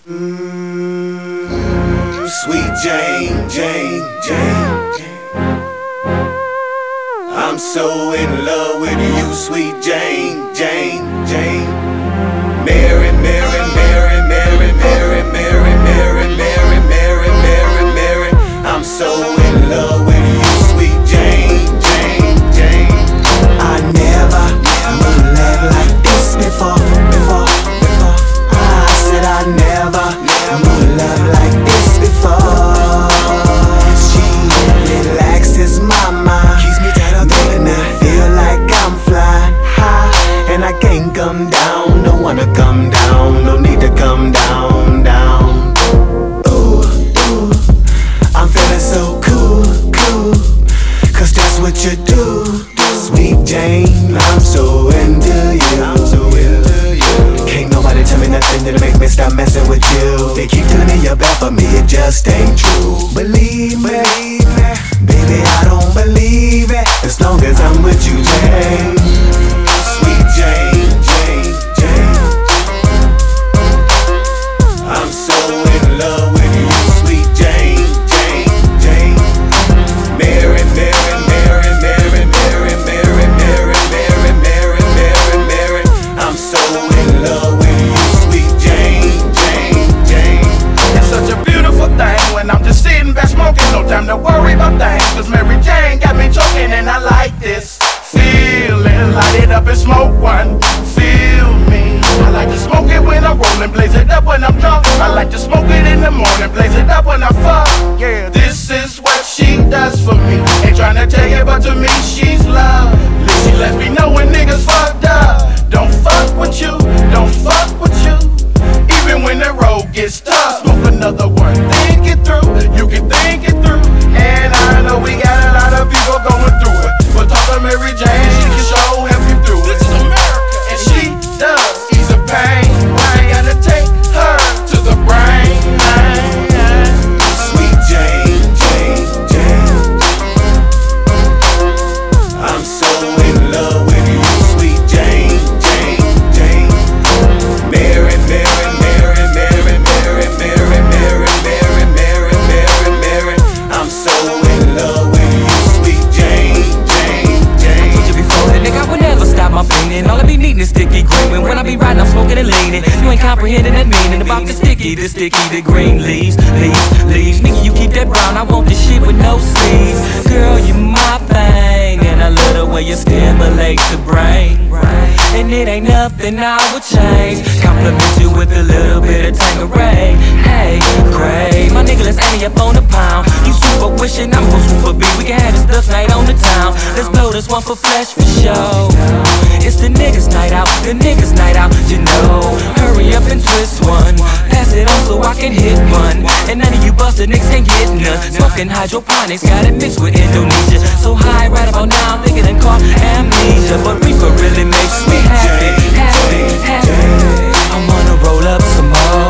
Sweet Jane, Jane, Jane. I'm so in love with you, sweet Jane, Jane, Jane. Mary, Mary, Mary, Mary, Mary, Mary, Mary, Mary, Mary, Mary, Mary. I'm so in love with you, sweet Jane, Jane, Jane. I never love like this before. I said I never love like this before. She relaxes my mind, keeps me tied up, making me feel like I'm flying high, and I can't come down. Don't wanna come down, no need to come down, down. Ooh, ooh, I'm feeling so cool, cool, cause that's what you do, sweet Jane. I'm so into you, I'm so into you. Can't nobody tell me nothing that'll make me stop messing with you. They keep telling me you're bad for me, it just ain't true. Believe me, baby, I don't believe it, as long as I'm with you, Jane. Sweet Jane, Jane, Jane. I'm so in love with you, sweet Jane, Jane, Jane. Mary, Mary, Mary, Mary, Mary, Mary, Mary, Mary, Mary, Mary, Mary. I'm so in love with you, sweet Jane, Jane, Jane. It's such a beautiful thing when I'm just sitting back smoking, no time to worry about things, cause Mary Jane got me choking and I like this feeling. Light it up and smoke one, feel me. I like to smoke it when I'm rolling, blaze it up when I'm drunk. I like to smoke it in the morning, blaze it up when I fuck. Yeah, this is what she does for me. Ain't tryna tell you, but to me she's lovely. She lets me know when niggas fucked up. Don't fuck with you, don't fuck with you. Even when the road gets tough, smoke another one, think it through. You can think it through. And I know we got a lot of people going through it, but talk to Mary Jane, she can show help you through it. This is America, and she does ease the pain. I gotta take her to the brain. Sweet Jane, Jane, Jane. I'm so in love with you, sweet Jane, Jane, Jane. Mary, Mary, Mary, Mary, Mary, Mary, Mary, Mary, Mary, Mary, Mary. I'm so in love with you, sweet Jane, Jane, Jane. I told you before that nigga, I would never stop my feeling. All I be needing is sticky green. When I be riding, I'm smoking and leaning. You ain't comprehending that meaning about the sticky, the green leaves, leaves. Nigga, you keep that brown, I want this shit with no seeds. Girl, you my thing, and I love the way you stimulate the brain. And it ain't nothing I would change. Compliment you with a little bit of Tanqueray. Hey, great, my nigga, let's ante up on the pound. You super wishing, I'm gon' super B. We can have this stuff night on the town. Let's blow this one for flesh for show. It's the niggas night out, the niggas night out, you know. Hurry up and twist one, pass it on so I can hit one. And none of you busted niggas ain't getting none. Smoking hydroponics, got it mixed with Indonesia. So high right about now, I'm thinking and call amnesia. But reefer really makes me happy, happy, happy. I wanna roll up some more.